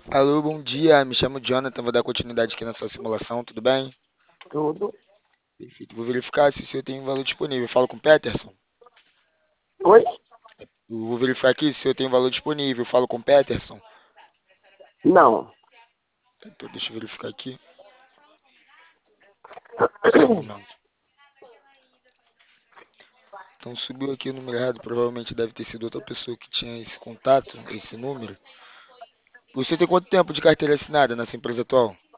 Alô, bom dia. Me chamo Jonathan, vou dar continuidade aqui na sua simulação, tudo bem? Tudo. Perfeito. Vou verificar se o senhor tem valor disponível. Falo com o Peterson. Oi? Eu vou verificar aqui se o senhor tem valor disponível. Falo com o Peterson. Não. Então, deixa eu verificar aqui. Só um momento. Então, subiu aqui o número errado. Provavelmente deve ter sido outra pessoa que tinha esse contato, esse número. Você tem quanto tempo de carteira assinada nessa empresa atual?